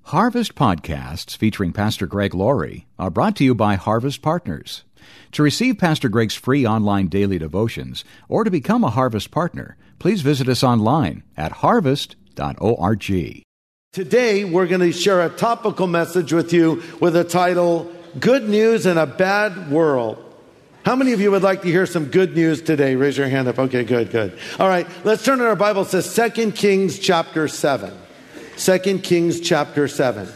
Harvest podcasts featuring Pastor Greg Laurie are brought to you by Harvest Partners. To receive Pastor Greg's free online daily devotions or to become a Harvest partner, please visit us online at harvest.org. Today, we're going to share a topical message with you with the title, Good News in a Bad World. How many of you would like to hear some good news today? Raise your hand up. Okay, good. All right, let's turn to our Bible. It says 2 Kings chapter 7. 2 Kings chapter 7.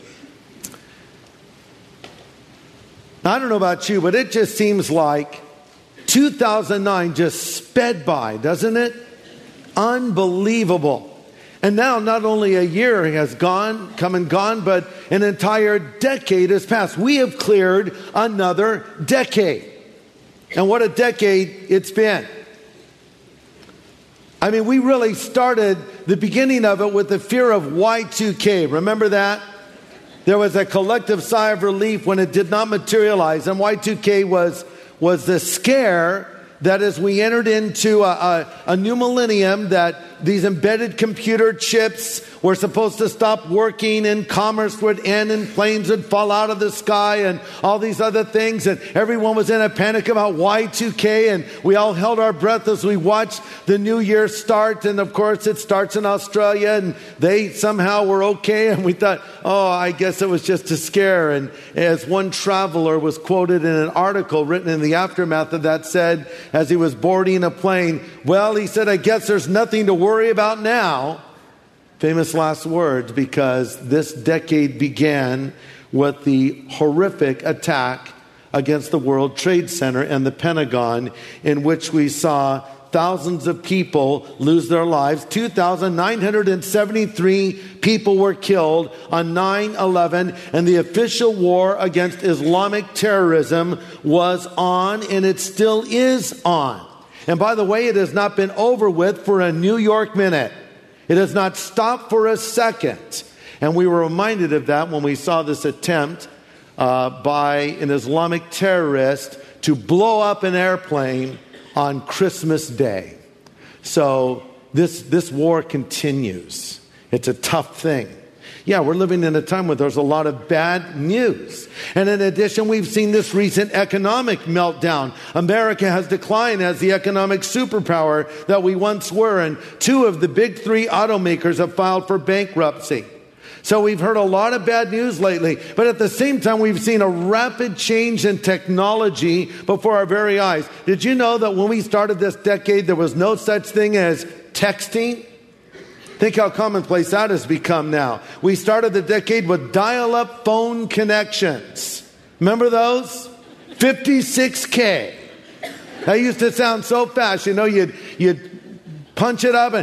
Now, I don't know about you, but it just seems like 2009 just sped by, doesn't it? Unbelievable. And now not only a year has come and gone, but an entire decade has passed. We have cleared another decade. And what a decade it's been. I mean, we really started the beginning of it with the fear of Y2K. Remember that? There was a collective sigh of relief when it did not materialize. And Y2K was the scare that as we entered into a new millennium, that these embedded computer chips were supposed to stop working and commerce would end and planes would fall out of the sky and all these other things. And everyone was in a panic about Y2K, and we all held our breath as we watched the new year start. And of course it starts in Australia, and they somehow were okay. And we thought, oh, I guess it was just a scare. And as one traveler was quoted in an article written in the aftermath of that said, as he was boarding a plane, well, he said, I guess there's nothing to worry about now. Famous last words, because this decade began with the horrific attack against the World Trade Center and the Pentagon, in which we saw thousands of people lose their lives. 2,973 people were killed on 9/11, and the official war against Islamic terrorism was on, and it still is on. And by the way, it has not been over with for a New York minute. It has not stopped for a second. And we were reminded of that when we saw this attempt by an Islamic terrorist to blow up an airplane on Christmas Day. So this war continues. It's a tough thing. Yeah, we're living in a time where there's a lot of bad news. And in addition, we've seen this recent economic meltdown. America has declined as the economic superpower that we once were. And 2 of the big 3 automakers have filed for bankruptcy. So we've heard a lot of bad news lately. But at the same time, we've seen a rapid change in technology before our very eyes. Did you know that when we started this decade, there was no such thing as texting? Think how commonplace that has become now. We started the decade with dial-up phone connections. Remember those? 56K. That used to sound so fast. You know, you'd punch it up and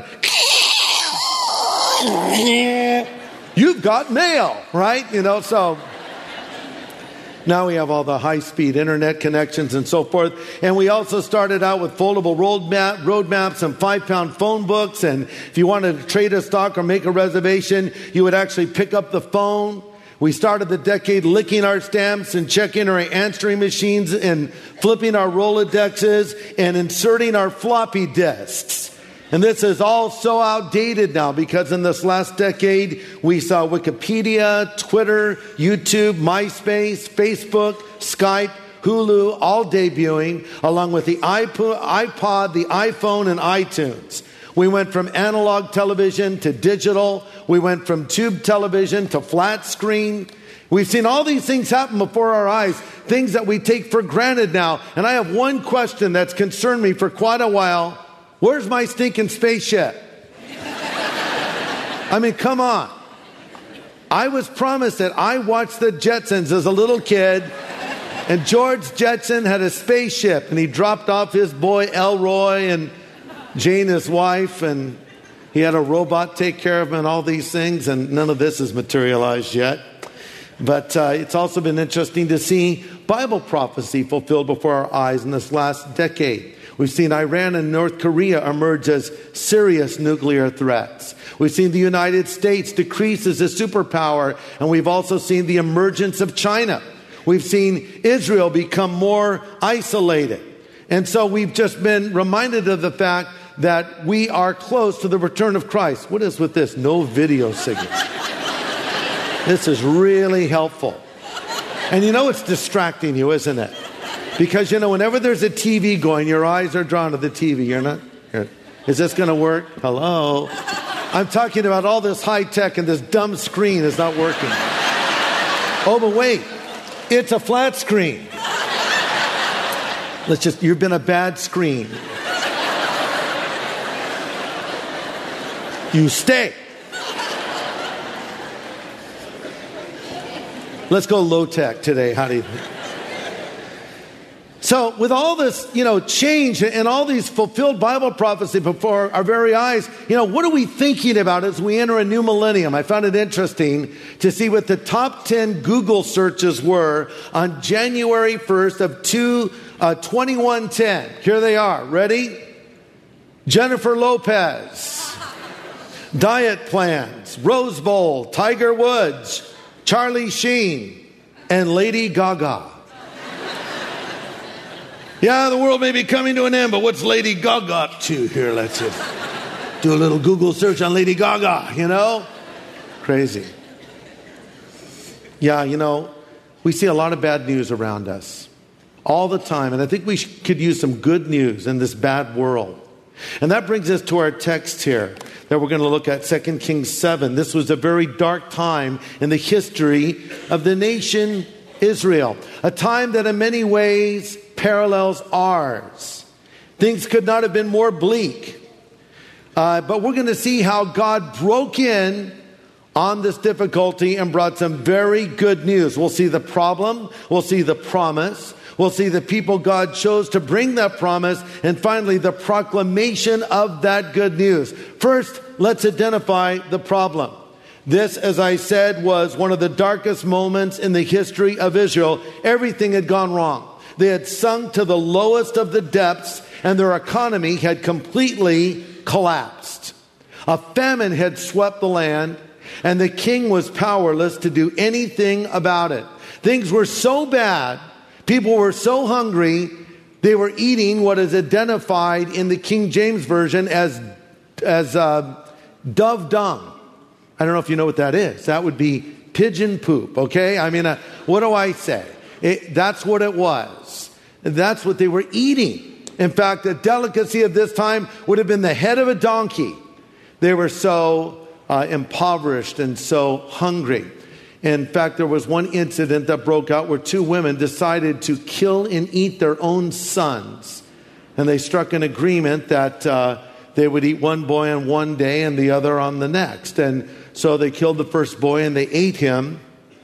you've got mail, right? You know, so now we have all the high-speed internet connections and so forth. And we also started out with foldable roadmaps and 5-pound phone books. And if you wanted to trade a stock or make a reservation, you would actually pick up the phone. We started the decade licking our stamps and checking our answering machines and flipping our Rolodexes and inserting our floppy disks. And this is all so outdated now because in this last decade, we saw Wikipedia, Twitter, YouTube, MySpace, Facebook, Skype, Hulu, all debuting, along with the iPod, the iPhone, and iTunes. We went from analog television to digital. We went from tube television to flat screen. We've seen all these things happen before our eyes, things that we take for granted now. And I have one question that's concerned me for quite a while. Where's my stinking spaceship? I mean, come on. I was promised that. I watched the Jetsons as a little kid, and George Jetson had a spaceship, and he dropped off his boy Elroy and Jane, his wife, and he had a robot take care of him and all these things, and none of this has materialized yet. But it's also been interesting to see Bible prophecy fulfilled before our eyes in this last decade. We've seen Iran and North Korea emerge as serious nuclear threats. We've seen the United States decrease as a superpower, and we've also seen the emergence of China. We've seen Israel become more isolated. And so we've just been reminded of the fact that we are close to the return of Christ. What is with this? No video signal. This is really helpful. And you know it's distracting you, isn't it? Because, you know, whenever there's a TV going, your eyes are drawn to the TV. You're not, is this going to work? Hello? I'm talking about all this high tech and this dumb screen is not working. Oh, but wait. It's a flat screen. You've been a bad screen. You stay. Let's go low tech today. How do you think? So with all this, change and all these fulfilled Bible prophecy before our very eyes, what are we thinking about as we enter a new millennium? I found it interesting to see what the top 10 Google searches were on January 1st of 2110. Here they are. Ready? Jennifer Lopez, diet plans, Rose Bowl, Tiger Woods, Charlie Sheen, and Lady Gaga. Yeah, the world may be coming to an end, but what's Lady Gaga up to? Here, let's just do a little Google search on Lady Gaga, Crazy. Yeah, we see a lot of bad news around us all the time, and I think we could use some good news in this bad world. And that brings us to our text here that we're going to look at, 2 Kings 7. This was a very dark time in the history of the nation Israel, a time that in many ways parallels ours. Things could not have been more bleak. But we're going to see how God broke in on this difficulty and brought some very good news. We'll see the problem. We'll see the promise. We'll see the people God chose to bring that promise. And finally, the proclamation of that good news. First, let's identify the problem. This, as I said, was one of the darkest moments in the history of Israel. Everything had gone wrong. They had sunk to the lowest of the depths, and their economy had completely collapsed. A famine had swept the land, and the king was powerless to do anything about it. Things were so bad, people were so hungry, they were eating what is identified in the King James Version as dove dung. I don't know if you know what that is. That would be pigeon poop, okay? What do I say? That's what it was. That's what they were eating. In fact, the delicacy of this time would have been the head of a donkey. They were so impoverished and so hungry. In fact, there was one incident that broke out where two women decided to kill and eat their own sons. And they struck an agreement that they would eat one boy on one day and the other on the next. And so they killed the first boy and they ate him.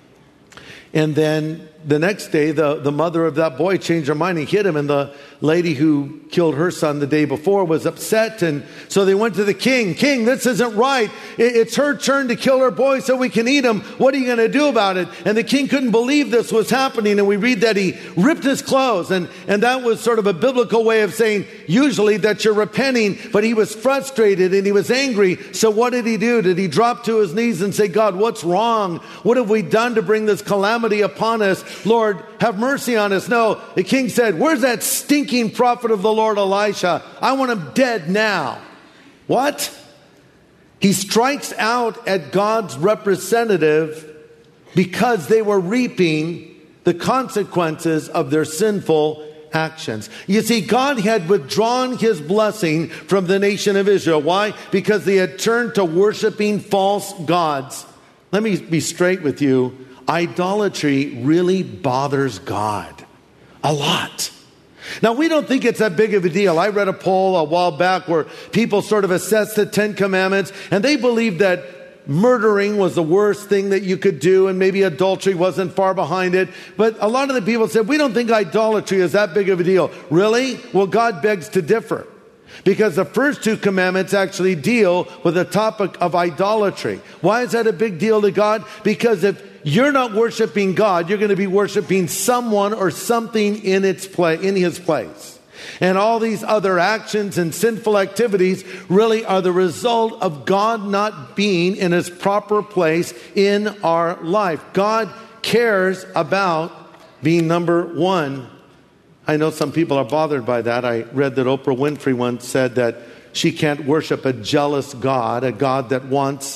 And then the next day, the mother of that boy changed her mind and hit him. And the lady who killed her son the day before was upset. And so they went to the king. King, this isn't right. It's her turn to kill her boy so we can eat him. What are you going to do about it? And the king couldn't believe this was happening. And we read that he ripped his clothes. And that was sort of a biblical way of saying usually that you're repenting. But he was frustrated and he was angry. So what did he do? Did he drop to his knees and say, God, what's wrong? What have we done to bring this calamity upon us? Lord, have mercy on us. No, the king said, where's that stinking prophet of the Lord Elisha? I want him dead now. What? He strikes out at God's representative because they were reaping the consequences of their sinful actions. You see, God had withdrawn his blessing from the nation of Israel. Why? Because they had turned to worshiping false gods. Let me be straight with you. Idolatry really bothers God a lot. Now, we don't think it's that big of a deal. I read a poll a while back where people sort of assessed the 10 Commandments, and they believed that murdering was the worst thing that you could do, and maybe adultery wasn't far behind it. But a lot of the people said, we don't think idolatry is that big of a deal. Really? Well, God begs to differ. Because the first two commandments actually deal with the topic of idolatry. Why is that a big deal to God? Because if you're not worshiping God, you're going to be worshiping someone or something in his place. And all these other actions and sinful activities really are the result of God not being in his proper place in our life. God cares about being number one. I know some people are bothered by that. I read that Oprah Winfrey once said that she can't worship a jealous God, a God that wants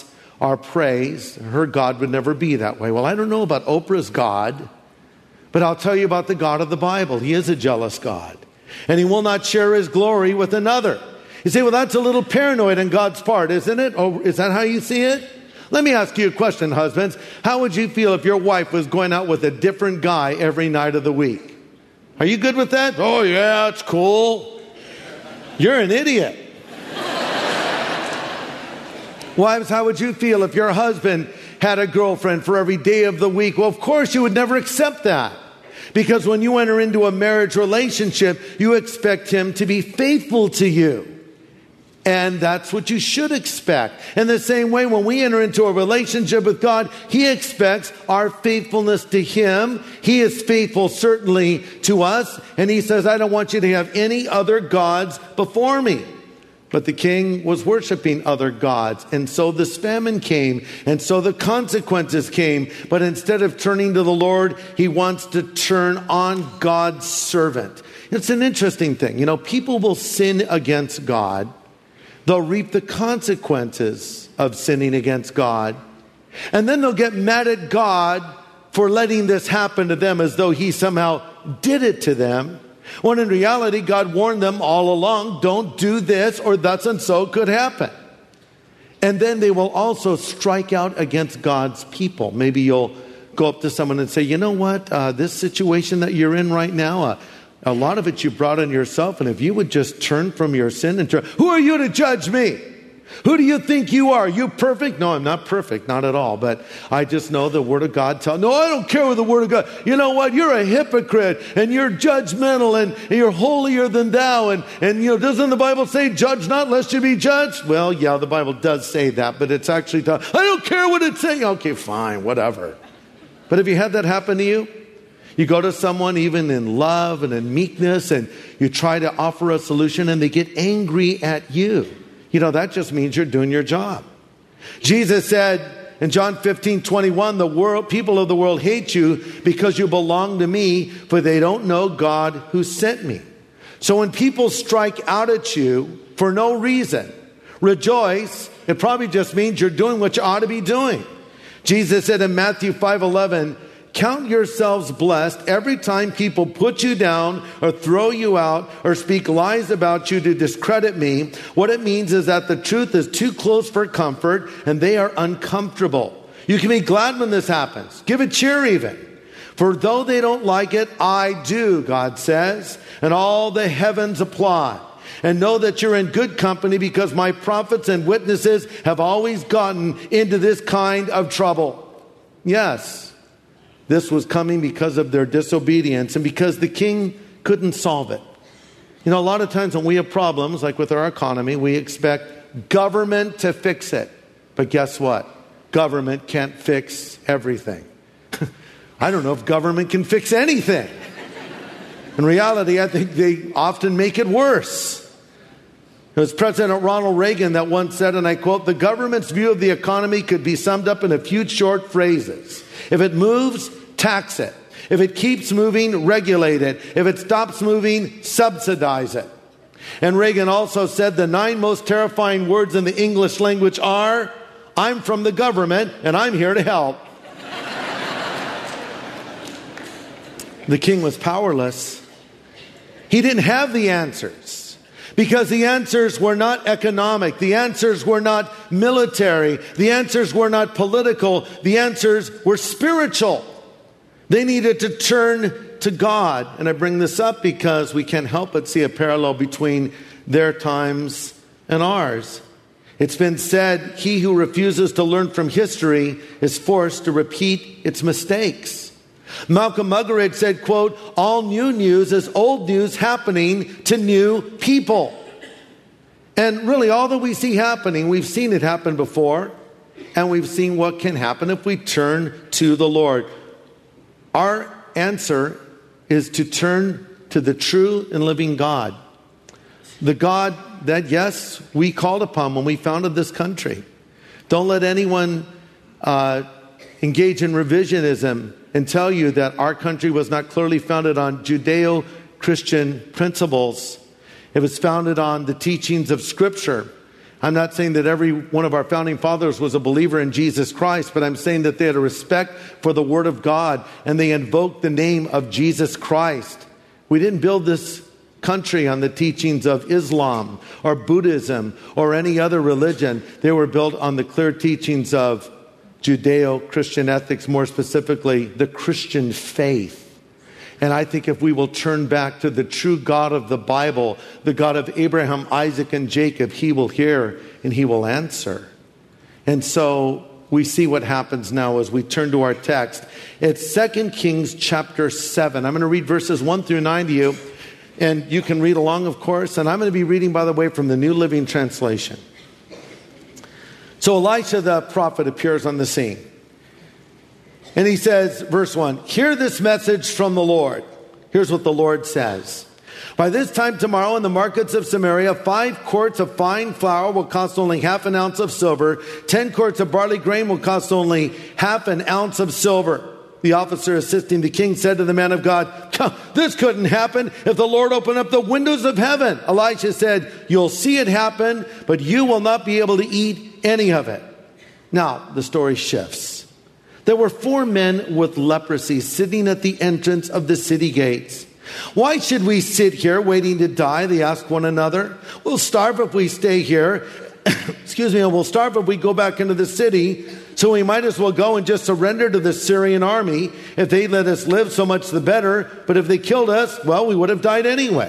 our praise, her God would never be that way. Well, I don't know about Oprah's God, but I'll tell you about the God of the Bible. He is a jealous God, and He will not share His glory with another. You say, well, that's a little paranoid on God's part, isn't it? Or is that how you see it? Let me ask you a question, husbands. How would you feel if your wife was going out with a different guy every night of the week? Are you good with that? Oh, yeah, it's cool. You're an idiot. Wives, how would you feel if your husband had a girlfriend for every day of the week? Well, of course, you would never accept that. Because when you enter into a marriage relationship, you expect him to be faithful to you. And that's what you should expect. In the same way, when we enter into a relationship with God, He expects our faithfulness to Him. He is faithful certainly to us. And He says, I don't want you to have any other gods before me. But the king was worshiping other gods. And so this famine came. And so the consequences came. But instead of turning to the Lord, he wants to turn on God's servant. It's an interesting thing. You know, people will sin against God. They'll reap the consequences of sinning against God. And then they'll get mad at God for letting this happen to them as though He somehow did it to them. When in reality, God warned them all along, don't do this or thus and so could happen. And then they will also strike out against God's people. Maybe you'll go up to someone and say, you know what, this situation that you're in right now, a lot of it you brought on yourself, and if you would just turn from your sin and turn, who are you to judge me? Who do you think you are? You perfect? No, I'm not perfect, not at all. But I just know the Word of God tells. No, I don't care what the Word of God. You know what? You're a hypocrite, and you're judgmental, and you're holier than thou. And you know, doesn't the Bible say, "Judge not, lest you be judged"? Well, yeah, the Bible does say that, but it's actually. I don't care what it's saying. Okay, fine, whatever. But have you had that happen to you? You go to someone even in love and in meekness, and you try to offer a solution, and they get angry at you. You know, that just means you're doing your job. Jesus said in John 15:21, people of the world hate you because you belong to me, for they don't know God who sent me. So when people strike out at you for no reason, rejoice. It probably just means you're doing what you ought to be doing. Jesus said in Matthew 5:11, count yourselves blessed every time people put you down or throw you out or speak lies about you to discredit me. What it means is that the truth is too close for comfort and they are uncomfortable. You can be glad when this happens. Give a cheer even. For though they don't like it, I do, God says, and all the heavens applaud. And know that you're in good company because my prophets and witnesses have always gotten into this kind of trouble. Yes. This was coming because of their disobedience and because the king couldn't solve it. You know, a lot of times when we have problems, like with our economy, we expect government to fix it. But guess what? Government can't fix everything. I don't know if government can fix anything. In reality, I think they often make it worse. It was President Ronald Reagan that once said, and I quote, the government's view of the economy could be summed up in a few short phrases. If it moves, tax it. If it keeps moving, regulate it. If it stops moving, subsidize it. And Reagan also said the 9 most terrifying words in the English language are, I'm from the government and I'm here to help. The king was powerless. He didn't have the answers. Because the answers were not economic. The answers were not military. The answers were not political. The answers were spiritual. They needed to turn to God. And I bring this up because we can't help but see a parallel between their times and ours. It's been said, he who refuses to learn from history is forced to repeat its mistakes. Malcolm Muggeridge said, quote, all new news is old news happening to new people. And really all that we see happening, we've seen it happen before, and we've seen what can happen if we turn to the Lord. Our answer is to turn to the true and living God. The God that, yes, we called upon when we founded this country. Don't let anyone engage in revisionism and tell you that our country was not clearly founded on Judeo-Christian principles. It was founded on the teachings of Scripture. I'm not saying that every one of our founding fathers was a believer in Jesus Christ, but I'm saying that they had a respect for the Word of God and they invoked the name of Jesus Christ. We didn't build this country on the teachings of Islam or Buddhism or any other religion. They were built on the clear teachings of Judeo-Christian ethics, more specifically, the Christian faith. And I think if we will turn back to the true God of the Bible, the God of Abraham, Isaac, and Jacob, He will hear and He will answer. And so we see what happens now as we turn to our text. It's 2 Kings chapter 7. I'm going to read verses 1 through 9 to you. And you can read along, of course. And I'm going to be reading, by the way, from the New Living Translation. So Elisha the prophet appears on the scene. And he says, verse 1, "Hear this message from the Lord." Here's what the Lord says. "By this time tomorrow in the markets of Samaria, 5 quarts of fine flour will cost only half an ounce of silver. 10 quarts of barley grain will cost only half an ounce of silver." The officer assisting the king said to the man of God, "This couldn't happen if the Lord opened up the windows of heaven." Elisha said, "You'll see it happen, but you will not be able to eat any of it." Now, the story shifts. There were 4 men with leprosy sitting at the entrance of the city gates. "Why should we sit here waiting to die?" they asked one another. "We'll starve if we stay here. And we'll starve if we go back into the city. So we might as well go and just surrender to the Syrian army. If they let us live, so much the better. But if they killed us, well, we would have died anyway."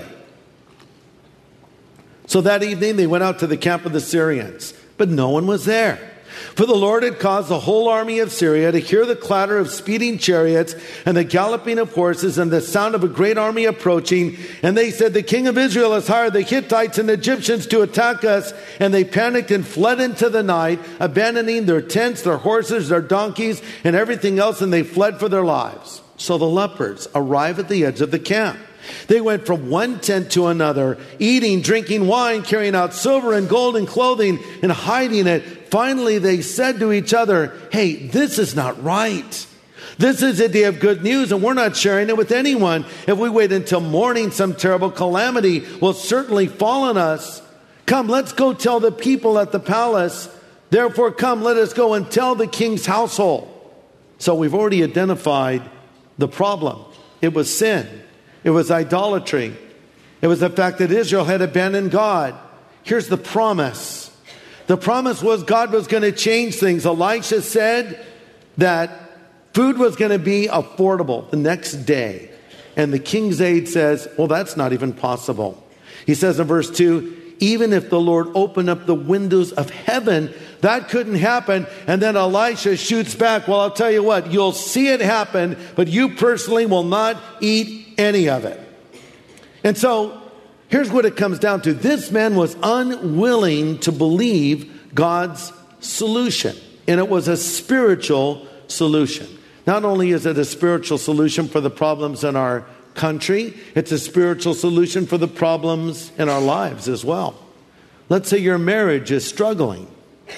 So that evening they went out to the camp of the Syrians, but no one was there. For the Lord had caused the whole army of Syria to hear the clatter of speeding chariots and the galloping of horses and the sound of a great army approaching. And they said, "The king of Israel has hired the Hittites and Egyptians to attack us." And they panicked and fled into the night, abandoning their tents, their horses, their donkeys, and everything else, and they fled for their lives. So the lepers arrive at the edge of the camp. They went from one tent to another, eating, drinking wine, carrying out silver and gold and clothing, and hiding it. Finally, they said to each other, "Hey, this is not right. This is a day of good news, and we're not sharing it with anyone. If we wait until morning, some terrible calamity will certainly fall on us. Come, let's go tell the people at the palace. Therefore, come, let us go and tell the king's household." So we've already identified the problem. It was sin. It was idolatry. It was the fact that Israel had abandoned God. Here's the promise. The promise was God was going to change things. Elisha said that food was going to be affordable the next day. And the king's aide says, well, that's not even possible. He says in verse 2, "Even if the Lord opened up the windows of heaven, that couldn't happen." And then Elisha shoots back, "Well, I'll tell you what, you'll see it happen, but you personally will not eat any of it." And so here's what it comes down to. This man was unwilling to believe God's solution. And it was a spiritual solution. Not only is it a spiritual solution for the problems in our country, it's a spiritual solution for the problems in our lives as well. Let's say your marriage is struggling.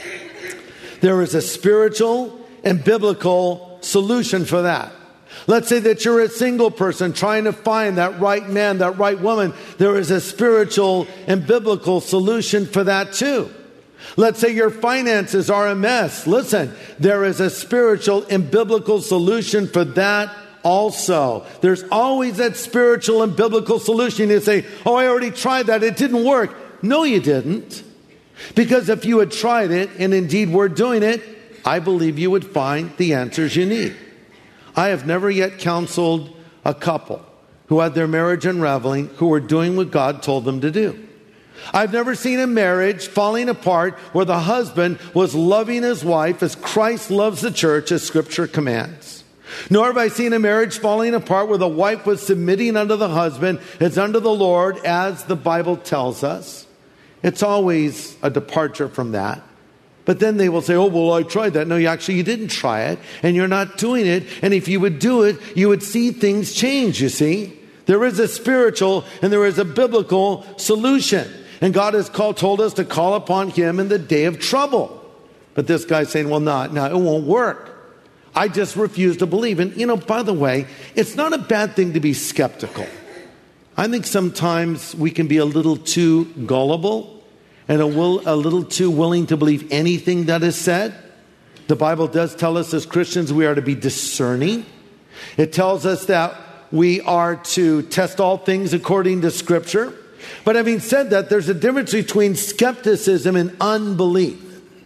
There is a spiritual and biblical solution for that. Let's say that you're a single person trying to find that right man, that right woman. There is a spiritual and biblical solution for that too. Let's say your finances are a mess. Listen, there is a spiritual and biblical solution for that also. There's always that spiritual and biblical solution. You say, "Oh, I already tried that. It didn't work." No, you didn't. Because if you had tried it, and indeed were doing it, I believe you would find the answers you need. I have never yet counseled a couple who had their marriage unraveling, who were doing what God told them to do. I've never seen a marriage falling apart where the husband was loving his wife as Christ loves the church, as Scripture commands. Nor have I seen a marriage falling apart where the wife was submitting unto the husband as unto the Lord, as the Bible tells us. It's always a departure from that. But then they will say, "Oh, well, I tried that." No, you didn't try it, and you're not doing it. And if you would do it, you would see things change, you see. There is a spiritual and there is a biblical solution. And God has told us to call upon Him in the day of trouble. But this guy's saying, well, no, it won't work. I just refuse to believe. And, by the way, it's not a bad thing to be skeptical. I think sometimes we can be a little too gullible. and a little too willing to believe anything that is said. The Bible does tell us as Christians we are to be discerning. It tells us that we are to test all things according to Scripture. But having said that, there's a difference between skepticism and unbelief.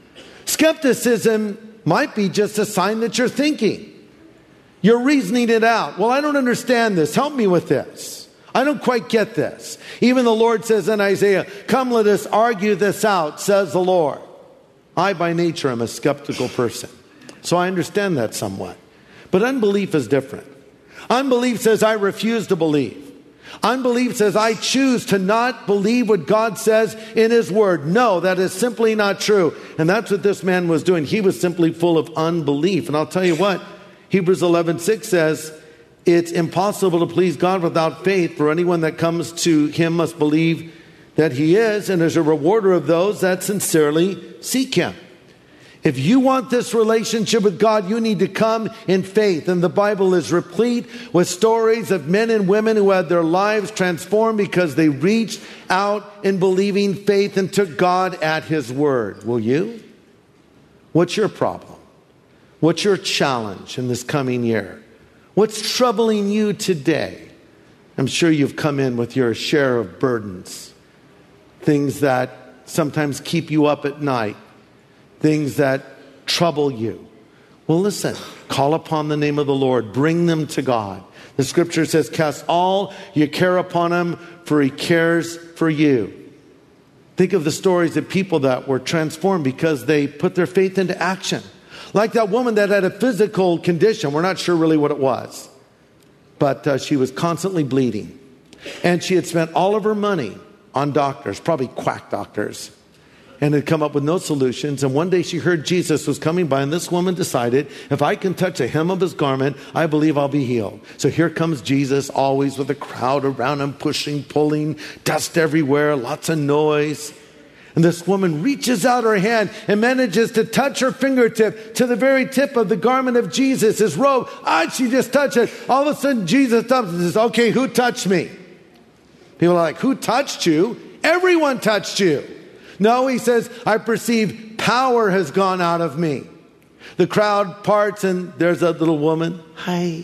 Skepticism might be just a sign that you're thinking. You're reasoning it out. Well, I don't understand this. Help me with this. I don't quite get this. Even the Lord says in Isaiah, "Come, let us argue this out, says the Lord." I, by nature, am a skeptical person. So I understand that somewhat. But unbelief is different. Unbelief says, I refuse to believe. Unbelief says, I choose to not believe what God says in His Word. No, that is simply not true. And that's what this man was doing. He was simply full of unbelief. And I'll tell you what, Hebrews 11:6 says, it's impossible to please God without faith, for anyone that comes to Him must believe that He is, and is a rewarder of those that sincerely seek Him. If you want this relationship with God, you need to come in faith. And the Bible is replete with stories of men and women who had their lives transformed because they reached out in believing faith and took God at His word. Will you? What's your problem? What's your challenge in this coming year? What's troubling you today? I'm sure you've come in with your share of burdens. Things that sometimes keep you up at night. Things that trouble you. Well, listen, call upon the name of the Lord. Bring them to God. The Scripture says, cast all your care upon Him, for He cares for you. Think of the stories of people that were transformed because they put their faith into action. Like that woman that had a physical condition. We're not sure really what it was. But she was constantly bleeding. And she had spent all of her money on doctors, probably quack doctors, and had come up with no solutions. And one day she heard Jesus was coming by, and this woman decided, if I can touch a hem of His garment, I believe I'll be healed. So here comes Jesus, always with a crowd around Him, pushing, pulling, dust everywhere, lots of noise. And this woman reaches out her hand and manages to touch her fingertip to the very tip of the garment of Jesus, His robe. She just touched it. All of a sudden Jesus stops and says, okay, who touched me? People are like, who touched you? Everyone touched you. No, He says, I perceive power has gone out of me. The crowd parts and there's a little woman. Hi.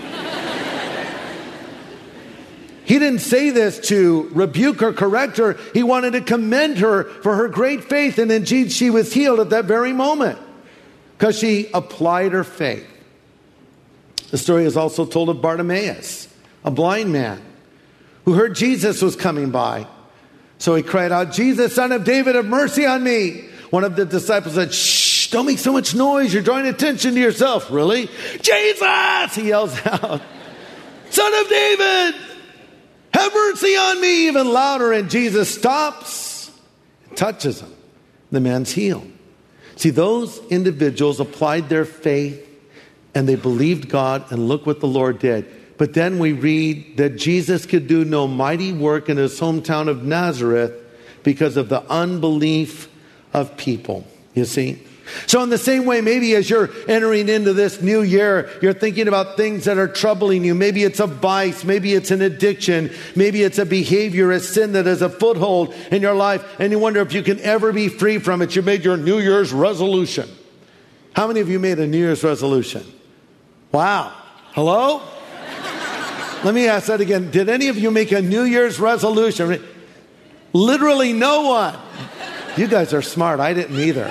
He didn't say this to rebuke or correct her. He wanted to commend her for her great faith. And indeed, she was healed at that very moment because she applied her faith. The story is also told of Bartimaeus, a blind man who heard Jesus was coming by. So he cried out, Jesus, Son of David, have mercy on me. One of the disciples said, shh, don't make so much noise. You're drawing attention to yourself. Really? Jesus, he yells out, Son of David, have mercy on me. Even louder. And Jesus stops and touches him. The man's healed. See, those individuals applied their faith and they believed God, and look what the Lord did. But then we read that Jesus could do no mighty work in His hometown of Nazareth because of the unbelief of people. You see? So in the same way, maybe as you're entering into this new year, you're thinking about things that are troubling you. Maybe it's a vice. Maybe it's an addiction. Maybe it's a behavior, a sin that has a foothold in your life. And you wonder if you can ever be free from it. You made your New Year's resolution. How many of you made a New Year's resolution? Wow. Hello? Let me ask that again. Did any of you make a New Year's resolution? Literally no one. You guys are smart. I didn't either.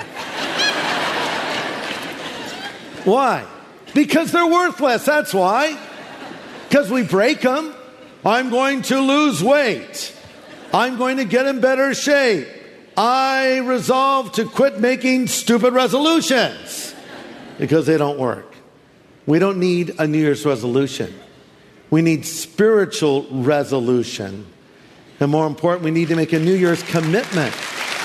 Why? Because they're worthless. That's why. Because we break them. I'm going to lose weight. I'm going to get in better shape. I resolve to quit making stupid resolutions because they don't work. We don't need a New Year's resolution. We need spiritual resolution. And more important, we need to make a New Year's commitment.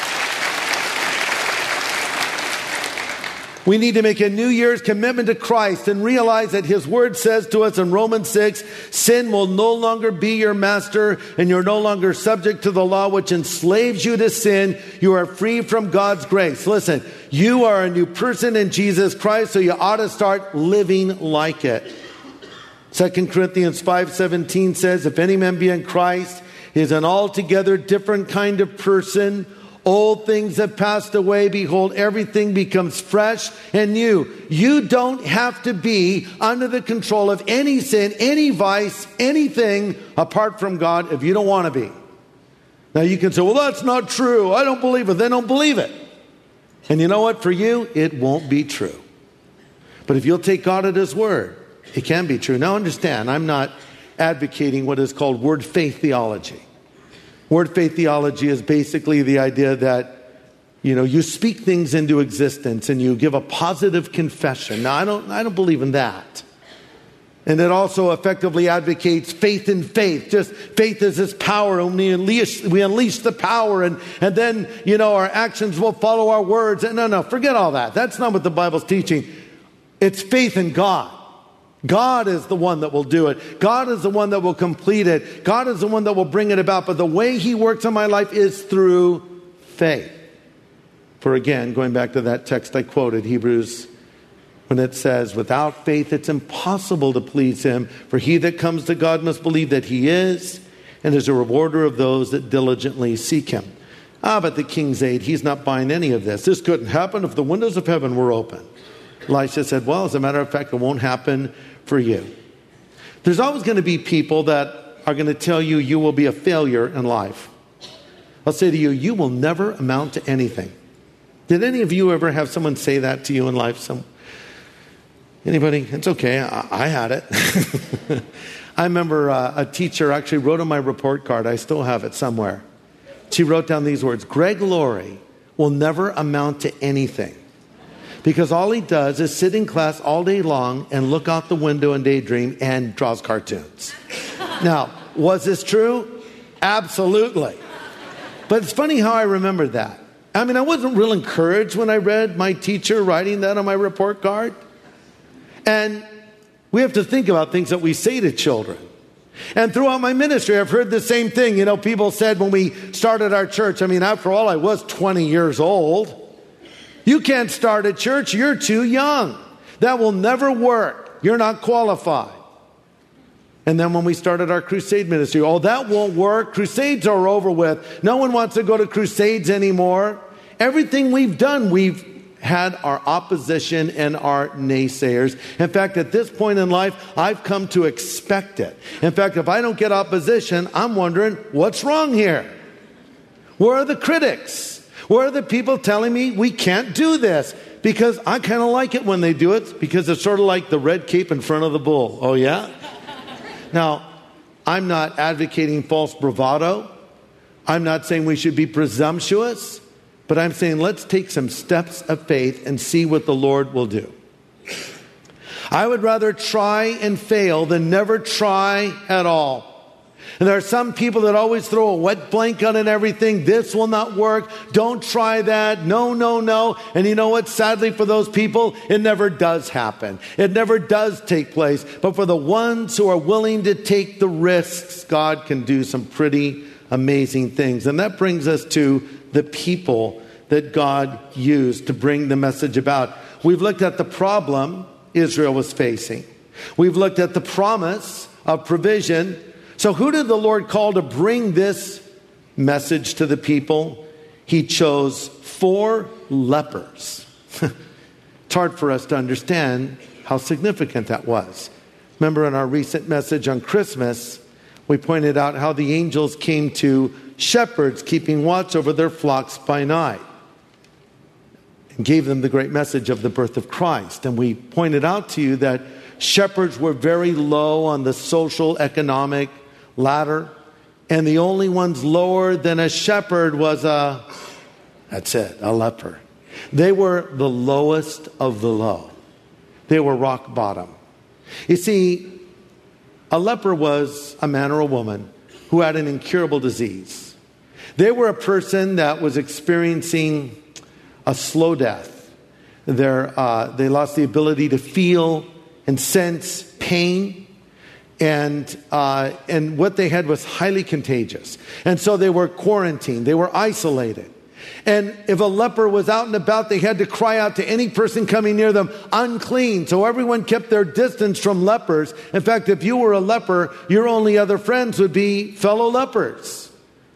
We need to make a New Year's commitment to Christ and realize that His Word says to us in Romans 6, sin will no longer be your master and you're no longer subject to the law which enslaves you to sin. You are free from God's grace. Listen, you are a new person in Jesus Christ, so you ought to start living like it. 2 Corinthians 5:17 says, if any man be in Christ, he is an altogether different kind of person. Old things have passed away. Behold, everything becomes fresh and new. You don't have to be under the control of any sin, any vice, anything apart from God if you don't want to be. Now you can say, well, that's not true. I don't believe it. Then don't believe it. And you know what? For you, it won't be true. But if you'll take God at His word, it can be true. Now understand, I'm not advocating what is called word faith theology. Word faith theology is basically the idea that, you speak things into existence and you give a positive confession. Now, I don't believe in that. And it also effectively advocates faith in faith. Just faith is this power, and we unleash the power, and then, our actions will follow our words. And no, forget all that. That's not what the Bible's teaching. It's faith in God. God is the one that will do it. God is the one that will complete it. God is the one that will bring it about. But the way He works in my life is through faith. For again, going back to that text I quoted, Hebrews, when it says, without faith it's impossible to please Him. For he that comes to God must believe that He is, and is a rewarder of those that diligently seek Him. But the king's aide, he's not buying any of this. This couldn't happen if the windows of heaven were open. Elisha said, well, as a matter of fact, it won't happen for you. There's always going to be people that are going to tell you you will be a failure in life. I'll say to you, you will never amount to anything. Did any of you ever have someone say that to you in life? Anybody? It's okay. I had it. I remember a teacher actually wrote on my report card, I still have it somewhere. She wrote down these words, Greg Laurie will never amount to anything. Because all he does is sit in class all day long and look out the window and daydream and draws cartoons. Now, was this true? Absolutely. But it's funny how I remembered that. I mean, I wasn't real encouraged when I read my teacher writing that on my report card. And we have to think about things that we say to children. And throughout my ministry, I've heard the same thing. People said when we started our church, after all, I was 20 years old. You can't start a church. You're too young. That will never work. You're not qualified. And then when we started our crusade ministry, that won't work. Crusades are over with. No one wants to go to crusades anymore. Everything we've done, we've had our opposition and our naysayers. In fact, at this point in life, I've come to expect it. In fact, if I don't get opposition, I'm wondering, what's wrong here? Where are the critics? Where are the people telling me we can't do this? Because I kind of like it when they do it, because it's sort of like the red cape in front of the bull. Oh, yeah? Now, I'm not advocating false bravado. I'm not saying we should be presumptuous. But I'm saying let's take some steps of faith and see what the Lord will do. I would rather try and fail than never try at all. And there are some people that always throw a wet blanket on everything. This will not work. Don't try that. No, no, no. And you know what? Sadly for those people, it never does happen. It never does take place. But for the ones who are willing to take the risks, God can do some pretty amazing things. And that brings us to the people that God used to bring the message about. We've looked at the problem Israel was facing. We've looked at the promise of provision. So who did the Lord call to bring this message to the people? He chose 4 lepers. It's hard for us to understand how significant that was. Remember in our recent message on Christmas, we pointed out how the angels came to shepherds keeping watch over their flocks by night and gave them the great message of the birth of Christ. And we pointed out to you that shepherds were very low on the social economic ladder, and the only ones lower than a shepherd was a leper. They were the lowest of the low. They were rock bottom. You see, a leper was a man or a woman who had an incurable disease. They were a person that was experiencing a slow death. They lost the ability to feel and sense pain. And what they had was highly contagious. And so they were quarantined. They were isolated. And if a leper was out and about, they had to cry out to any person coming near them, unclean. So everyone kept their distance from lepers. In fact, if you were a leper, your only other friends would be fellow lepers.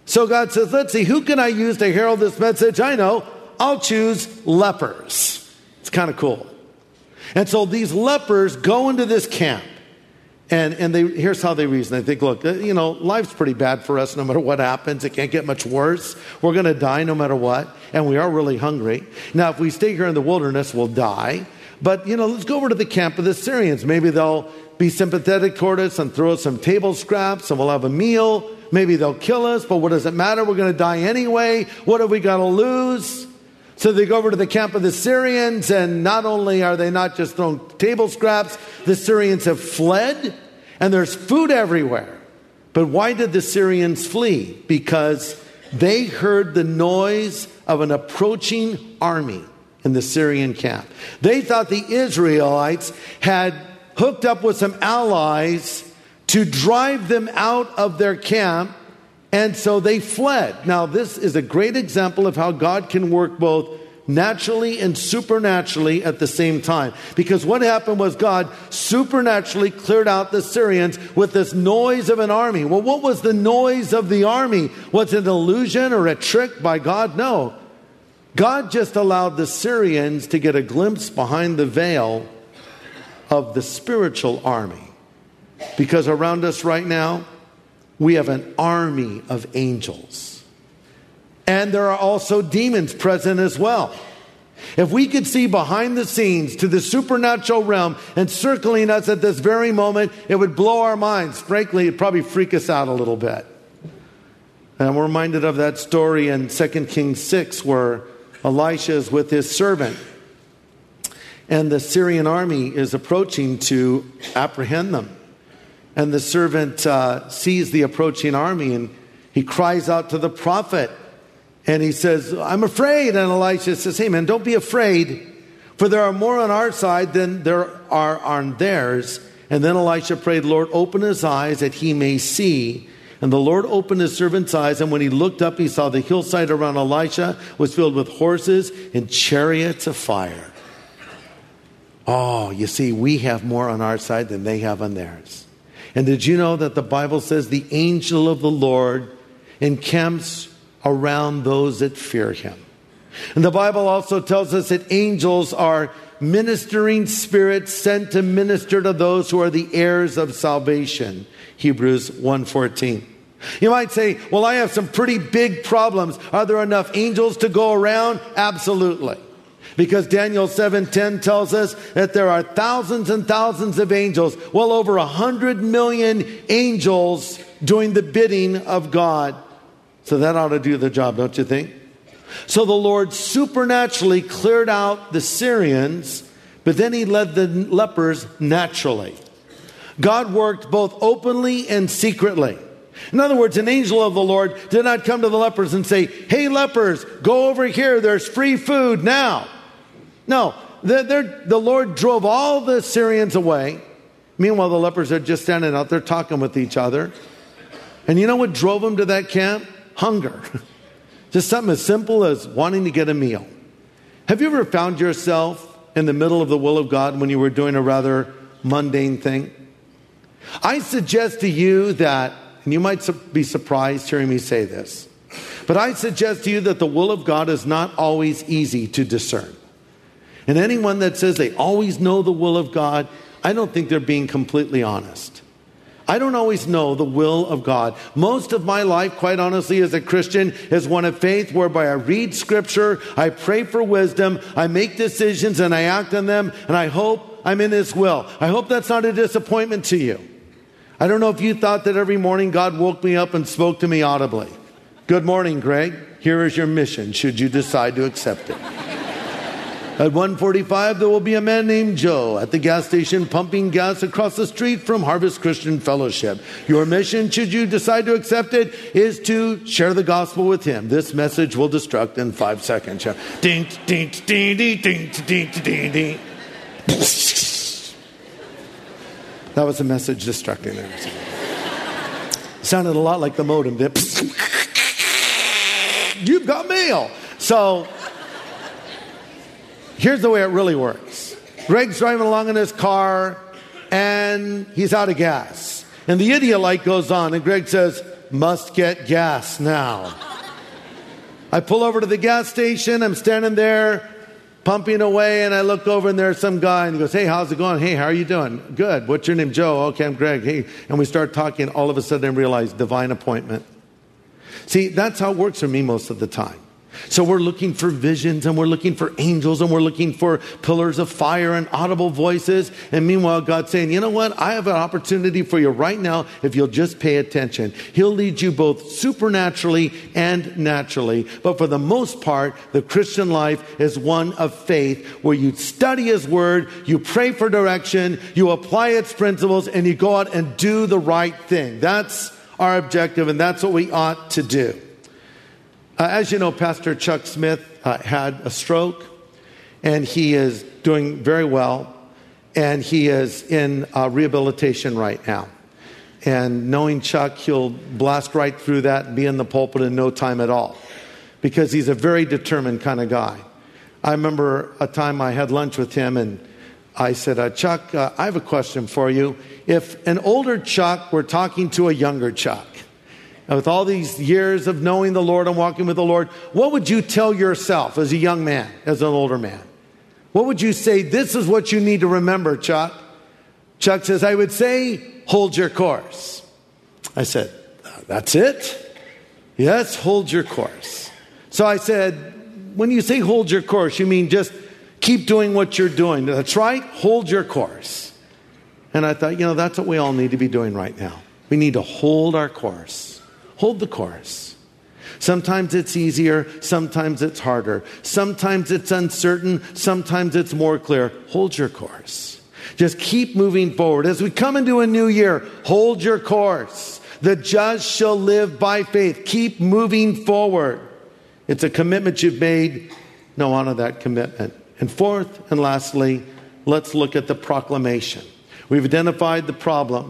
So God says, let's see, who can I use to herald this message? I know, I'll choose lepers. It's kind of cool. And so these lepers go into this camp. And here's how they reason. They think, look, life's pretty bad for us no matter what happens. It can't get much worse. We're going to die no matter what. And we are really hungry. Now, if we stay here in the wilderness, we'll die. But, let's go over to the camp of the Syrians. Maybe they'll be sympathetic toward us and throw us some table scraps and we'll have a meal. Maybe they'll kill us, but what does it matter? We're going to die anyway. What have we got to lose? So they go over to the camp of the Syrians, and not only are they not just throwing table scraps, the Syrians have fled, and there's food everywhere. But why did the Syrians flee? Because they heard the noise of an approaching army in the Syrian camp. They thought the Israelites had hooked up with some allies to drive them out of their camp, and so they fled. Now, this is a great example of how God can work both naturally and supernaturally at the same time. Because what happened was God supernaturally cleared out the Syrians with this noise of an army. Well, what was the noise of the army? Was it an illusion or a trick by God? No. God just allowed the Syrians to get a glimpse behind the veil of the spiritual army. Because around us right now, we have an army of angels. And there are also demons present as well. If we could see behind the scenes to the supernatural realm encircling us at this very moment, it would blow our minds. Frankly, it'd probably freak us out a little bit. And we're reminded of that story in 2 Kings 6 where Elisha is with his servant. And the Syrian army is approaching to apprehend them. And the servant sees the approaching army and he cries out to the prophet. And he says, I'm afraid. And Elisha says, hey man, don't be afraid. For there are more on our side than there are on theirs. And then Elisha prayed, Lord, open his eyes that he may see. And the Lord opened his servant's eyes. And when he looked up, he saw the hillside around Elisha was filled with horses and chariots of fire. Oh, you see, we have more on our side than they have on theirs. And did you know that the Bible says the angel of the Lord encamps around those that fear him? And the Bible also tells us that angels are ministering spirits sent to minister to those who are the heirs of salvation. Hebrews 1:14. You might say, well, I have some pretty big problems. Are there enough angels to go around? Absolutely. Because Daniel 7:10 tells us that there are thousands and thousands of angels, well over 100 million angels doing the bidding of God. So that ought to do the job, don't you think? So the Lord supernaturally cleared out the Syrians, but then he led the lepers naturally. God worked both openly and secretly. In other words, an angel of the Lord did not come to the lepers and say, hey lepers, go over here, there's free food now. No, the Lord drove all the Syrians away. Meanwhile, the lepers are just standing out there talking with each other. And you know what drove them to that camp? Hunger. Just something as simple as wanting to get a meal. Have you ever found yourself in the middle of the will of God when you were doing a rather mundane thing? I suggest to you that, and you might be surprised hearing me say this, but I suggest to you that the will of God is not always easy to discern. And anyone that says they always know the will of God, I don't think they're being completely honest. I don't always know the will of God. Most of my life, quite honestly, as a Christian, is one of faith whereby I read Scripture, I pray for wisdom, I make decisions and I act on them, and I hope I'm in His will. I hope that's not a disappointment to you. I don't know if you thought that every morning God woke me up and spoke to me audibly. Good morning, Greg. Here is your mission, should you decide to accept it. At 1:45, there will be a man named Joe at the gas station pumping gas across the street from Harvest Christian Fellowship. Your mission, should you decide to accept it, is to share the gospel with him. This message will destruct in 5 seconds. Ding, ding, ding, ding, ding, ding, ding, ding. That was a message destructing there. Sounded a lot like the modem did. You've got mail. So here's the way it really works. Greg's driving along in his car and he's out of gas. And the idiot light goes on and Greg says, must get gas now. I pull over to the gas station. I'm standing there pumping away, and I look over, and there's some guy, and he goes, hey, how's it going? Hey, how are you doing? Good. What's your name? Joe. Okay, I'm Greg. Hey. And we start talking. All of a sudden, I realize divine appointment. See, that's how it works for me most of the time. So we're looking for visions, and we're looking for angels, and we're looking for pillars of fire and audible voices. And meanwhile, God's saying, you know what? I have an opportunity for you right now if you'll just pay attention. He'll lead you both supernaturally and naturally. But for the most part, the Christian life is one of faith where you study His Word, you pray for direction, you apply its principles, and you go out and do the right thing. That's our objective, and that's what we ought to do. As you know, Pastor Chuck Smith had a stroke, and he is doing very well, and he is in rehabilitation right now. And knowing Chuck, he'll blast right through that and be in the pulpit in no time at all, because he's a very determined kind of guy. I remember a time I had lunch with him, and I said, Chuck, I have a question for you. If an older Chuck were talking to a younger Chuck, with all these years of knowing the Lord and walking with the Lord, what would you tell yourself as a young man, as an older man? What would you say, this is what you need to remember, Chuck? Chuck says, I would say, hold your course. I said, that's it? Yes, hold your course. So I said, when you say hold your course, you mean just keep doing what you're doing. That's right, hold your course. And I thought, that's what we all need to be doing right now. We need to hold our course. Hold the course. Sometimes it's easier, sometimes it's harder. Sometimes it's uncertain, sometimes it's more clear. Hold your course. Just keep moving forward. As we come into a new year, hold your course. The just shall live by faith. Keep moving forward. It's a commitment you've made. Now honor that commitment. And fourth and lastly, let's look at the proclamation. We've identified the problem.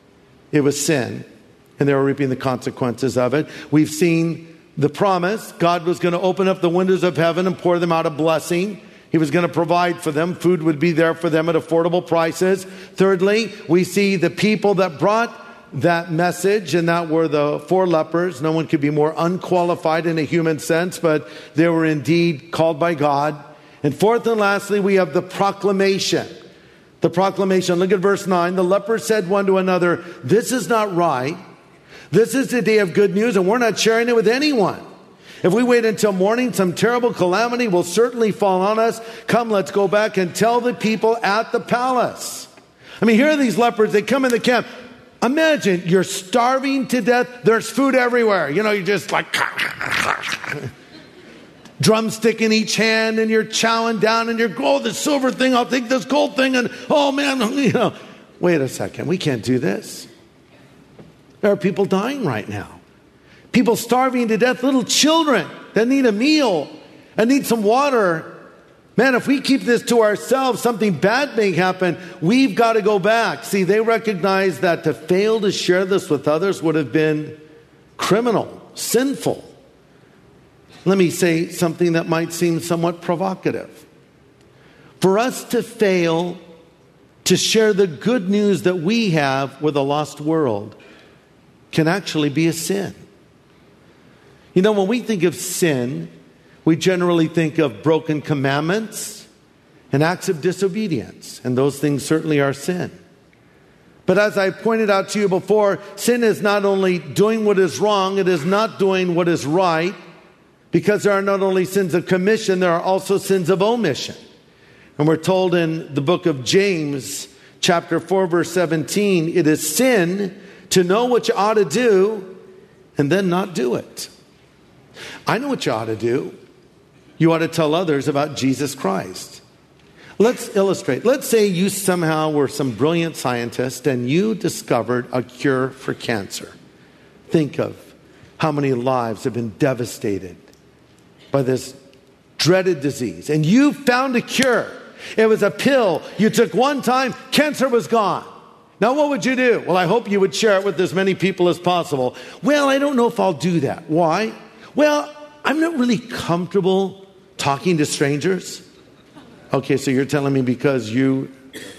It was sin, and they were reaping the consequences of it. We've seen the promise. God was going to open up the windows of heaven and pour them out a blessing. He was going to provide for them. Food would be there for them at affordable prices. Thirdly, we see the people that brought that message, and that were the 4 lepers. No one could be more unqualified in a human sense, but they were indeed called by God. And fourth and lastly, we have the proclamation. The proclamation. Look at verse 9. The lepers said one to another, this is not right. This is the day of good news, and we're not sharing it with anyone. If we wait until morning, some terrible calamity will certainly fall on us. Come, let's go back and tell the people at the palace. I mean, here are these lepers. They come in the camp. Imagine you're starving to death. There's food everywhere. You're just like drumstick in each hand, and you're chowing down, and you're, the silver thing, I'll take this gold thing, and oh man, wait a second. We can't do this. There are people dying right now. People starving to death, little children that need a meal and need some water. Man, if we keep this to ourselves, something bad may happen. We've got to go back. See, they recognize that to fail to share this with others would have been criminal, sinful. Let me say something that might seem somewhat provocative. For us to fail to share the good news that we have with a lost world can actually be a sin. When we think of sin, we generally think of broken commandments and acts of disobedience, and those things certainly are sin. But as I pointed out to you before, sin is not only doing what is wrong, it is not doing what is right, because there are not only sins of commission, there are also sins of omission. And we're told in the book of James, chapter 4, verse 17, it is sin to know what you ought to do and then not do it. I know what you ought to do. You ought to tell others about Jesus Christ. Let's illustrate. Let's say you somehow were some brilliant scientist and you discovered a cure for cancer. Think of how many lives have been devastated by this dreaded disease. And you found a cure. It was a pill you took one time, cancer was gone. Now, what would you do? Well, I hope you would share it with as many people as possible. Well, I don't know if I'll do that. Why? Well, I'm not really comfortable talking to strangers. Okay, so you're telling me because you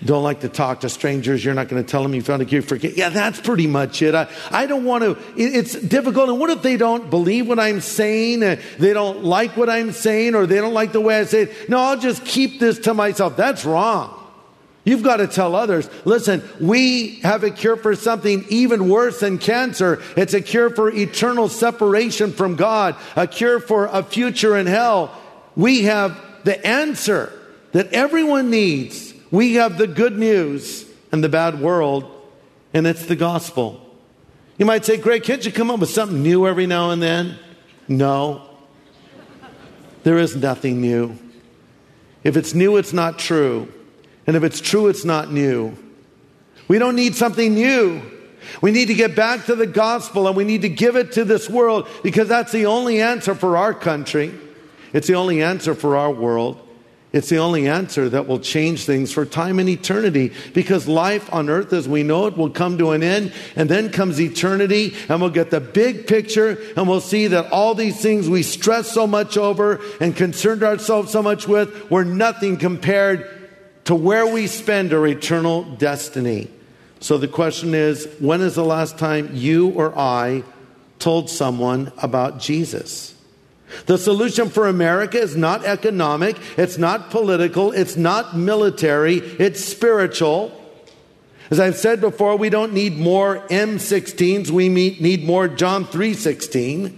Don't like to talk to strangers. You're not going to tell them you found a cure for cancer. Yeah, that's pretty much it. I don't want to. It's difficult. And what if they don't believe what I'm saying? They don't like what I'm saying, or they don't like the way I say it? No, I'll just keep this to myself. That's wrong. You've got to tell others. Listen, we have a cure for something even worse than cancer. It's a cure for eternal separation from God, a cure for a future in hell. We have the answer that everyone needs. We have the good news and the bad world, and it's the gospel. You might say, Greg, can't you come up with something new every now and then? No. There is nothing new. If it's new, it's not true. And if it's true, it's not new. We don't need something new. We need to get back to the gospel, and we need to give it to this world, because that's the only answer for our country. It's the only answer for our world. It's the only answer that will change things for time and eternity, because life on earth as we know it will come to an end, and then comes eternity, and we'll get the big picture, and we'll see that all these things we stress so much over and concerned ourselves so much with were nothing compared to where we spend our eternal destiny. So the question is, when is the last time you or I told someone about Jesus? The solution for America is not economic, it's not political, it's not military, it's spiritual. As I've said before, we don't need more M16s, we need more John 3:16.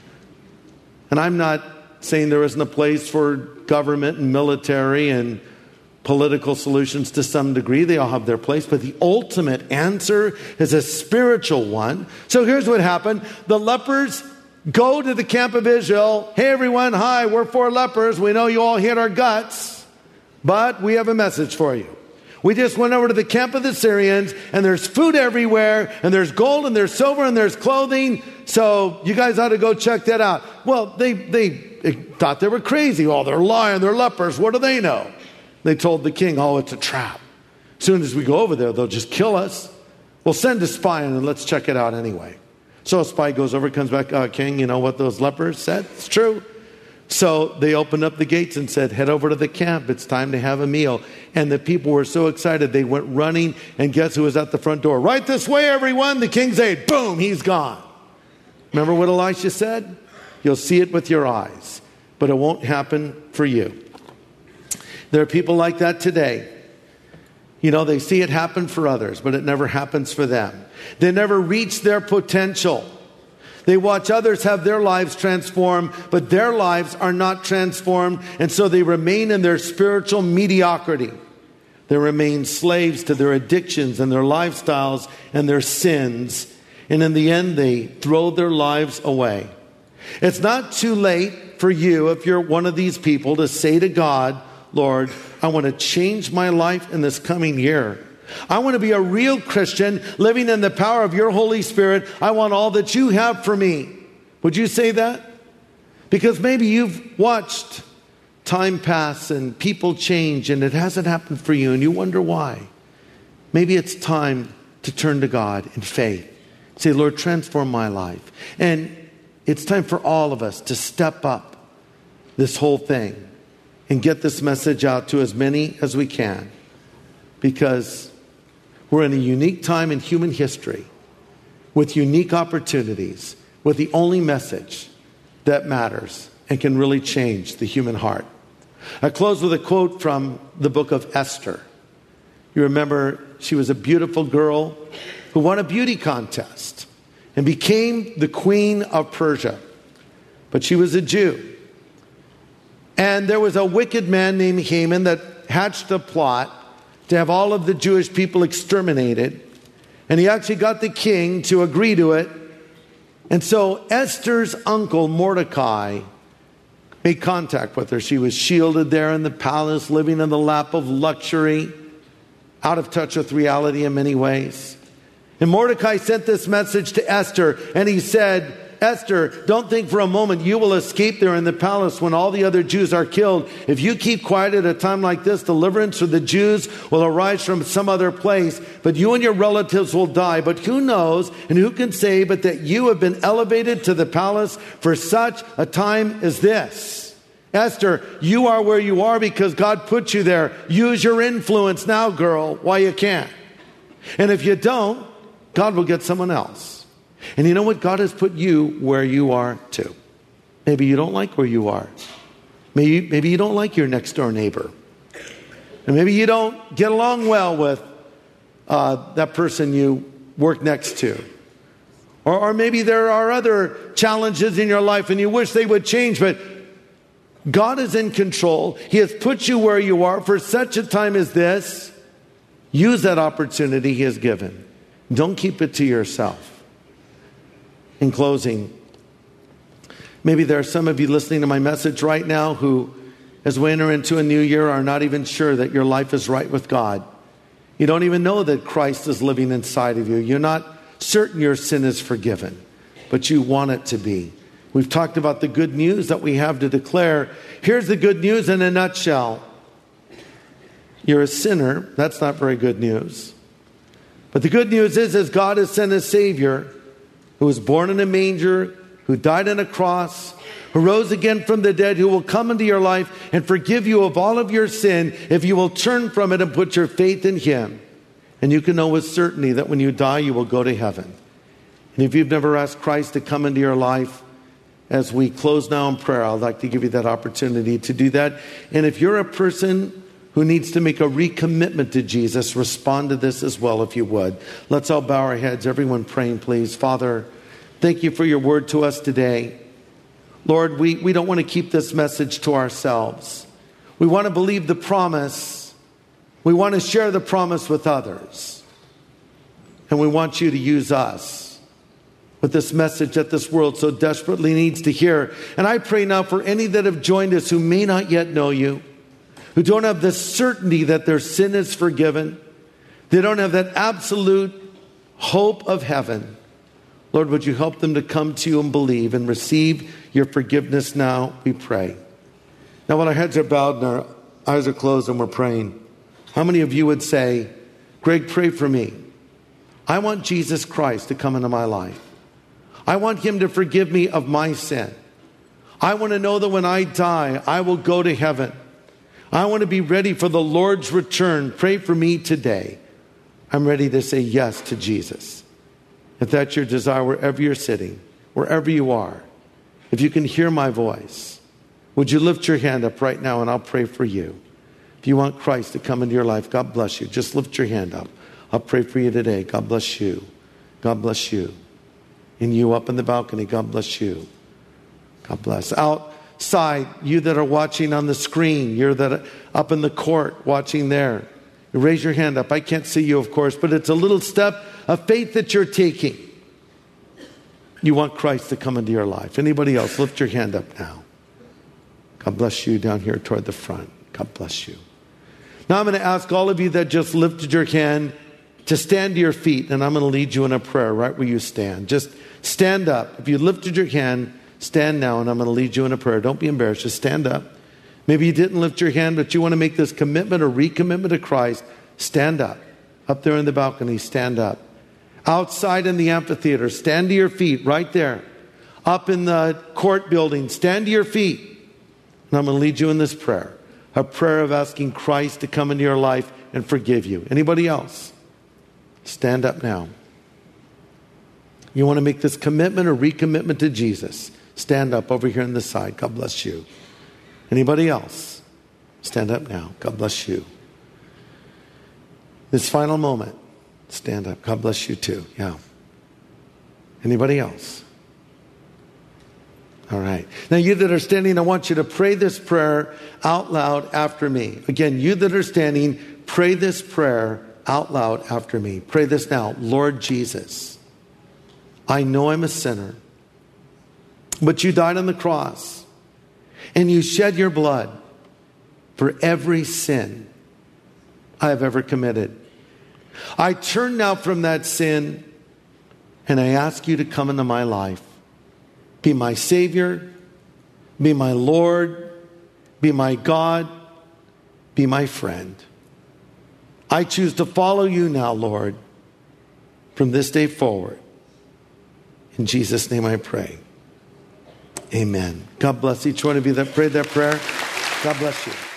And I'm not saying there isn't a place for government and military and political solutions to some degree. They all have their place, but the ultimate answer is a spiritual one. So here's what happened. The lepers go to the camp of Israel. Hey everyone, hi, we're 4 lepers. We know you all hit our guts, but we have a message for you. We just went over to the camp of the Syrians, and there's food everywhere, and there's gold, and there's silver, and there's clothing, so you guys ought to go check that out. Well, they thought they were crazy. Oh, they're lying, they're lepers, what do they know? They told the king, oh, it's a trap. As soon as we go over there, they'll just kill us. We'll send a spy in and let's check it out anyway. So a spy goes over, comes back, king, you know what those lepers said? It's true. So they opened up the gates and said, head over to the camp. It's time to have a meal. And the people were so excited, they went running. And guess who was at the front door? Right this way, everyone. The king said, boom, he's gone. Remember what Elisha said? You'll see it with your eyes, but it won't happen for you. There are people like that today. You know, they see it happen for others, but it never happens for them. They never reach their potential. They watch others have their lives transformed, but their lives are not transformed, and so they remain in their spiritual mediocrity. They remain slaves to their addictions and their lifestyles and their sins, and in the end, they throw their lives away. It's not too late for you, if you're one of these people, to say to God, Lord, I want to change my life in this coming year. I want to be a real Christian, living in the power of your Holy Spirit. I want all that you have for me. Would you say that? Because maybe you've watched time pass and people change and it hasn't happened for you and you wonder why. Maybe it's time to turn to God in faith. Say, Lord, transform my life. And it's time for all of us to step up this whole thing and get this message out to as many as we can, because we're in a unique time in human history with unique opportunities, with the only message that matters and can really change the human heart. I close with a quote from the book of Esther. You remember she was a beautiful girl who won a beauty contest and became the queen of Persia. But she was a Jew. And there was a wicked man named Haman that hatched a plot to have all of the Jewish people exterminated. And he actually got the king to agree to it. And so Esther's uncle, Mordecai, made contact with her. She was shielded there in the palace, living in the lap of luxury, out of touch with reality in many ways. And Mordecai sent this message to Esther, and he said, Esther, don't think for a moment you will escape there in the palace when all the other Jews are killed. If you keep quiet at a time like this, deliverance for the Jews will arise from some other place, but you and your relatives will die. But who knows and who can say but that you have been elevated to the palace for such a time as this? Esther, you are where you are because God put you there. Use your influence now, girl, while you can. And if you don't, God will get someone else. And you know what? God has put you where you are too. Maybe you don't like where you are. Maybe you don't like your next door neighbor. And maybe you don't get along well with that person you work next to. Or maybe there are other challenges in your life and you wish they would change, but God is in control. He has put you where you are for such a time as this. Use that opportunity He has given. Don't keep it to yourself. In closing, maybe there are some of you listening to my message right now who, as we enter into a new year, are not even sure that your life is right with God. You don't even know that Christ is living inside of you. You're not certain your sin is forgiven, but you want it to be. We've talked about the good news that we have to declare. Here's the good news in a nutshell. You're a sinner. That's not very good news. But the good news is God has sent a Savior who was born in a manger, who died on a cross, who rose again from the dead, who will come into your life and forgive you of all of your sin if you will turn from it and put your faith in Him. And you can know with certainty that when you die, you will go to heaven. And if you've never asked Christ to come into your life, as we close now in prayer, I'd like to give you that opportunity to do that. And if you're a person who needs to make a recommitment to Jesus, respond to this as well if you would. Let's all bow our heads. Everyone praying, please. Father, thank you for your word to us today. Lord, we don't want to keep this message to ourselves. We want to believe the promise. We want to share the promise with others. And we want you to use us with this message that this world so desperately needs to hear. And I pray now for any that have joined us who may not yet know you, who don't have the certainty that their sin is forgiven. They don't have that absolute hope of heaven. Lord, would you help them to come to you and believe and receive your forgiveness now, we pray. Now, while our heads are bowed and our eyes are closed and we're praying, how many of you would say, Greg, pray for me. I want Jesus Christ to come into my life. I want Him to forgive me of my sin. I want to know that when I die, I will go to heaven. I want to be ready for the Lord's return. Pray for me today. I'm ready to say yes to Jesus. If that's your desire, wherever you're sitting, wherever you are, if you can hear my voice, would you lift your hand up right now and I'll pray for you. If you want Christ to come into your life, God bless you. Just lift your hand up. I'll pray for you today. God bless you. God bless you. And you up in the balcony, God bless you. God bless. Outside, you that are watching on the screen, you're that up in the court watching there. You raise your hand up. I can't see you, of course, but it's a little step of faith that you're taking. You want Christ to come into your life. Anybody else, lift your hand up now. God bless you down here toward the front. God bless you. Now I'm going to ask all of you that just lifted your hand to stand to your feet, and I'm going to lead you in a prayer right where you stand. Just stand up. If you lifted your hand, stand now, and I'm going to lead you in a prayer. Don't be embarrassed. Just stand up. Maybe you didn't lift your hand, but you want to make this commitment or recommitment to Christ. Stand up. Up there in the balcony, stand up. Outside in the amphitheater, stand to your feet right there. Up in the court building, stand to your feet. And I'm going to lead you in this prayer. A prayer of asking Christ to come into your life and forgive you. Anybody else? Stand up now. You want to make this commitment or recommitment to Jesus? Stand up over here on the side. God bless you. Anybody else? Stand up now. God bless you. This final moment, stand up. God bless you too. Yeah. Anybody else? All right. Now, you that are standing, I want you to pray this prayer out loud after me. Again, you that are standing, pray this prayer out loud after me. Pray this now. Lord Jesus, I know I'm a sinner, but you died on the cross and you shed your blood for every sin I have ever committed. I turn now from that sin and I ask you to come into my life. Be my Savior, be my Lord, be my God, be my friend. I choose to follow you now, Lord, from this day forward. In Jesus' name I pray. Amen. God bless each one of you that prayed that prayer. God bless you.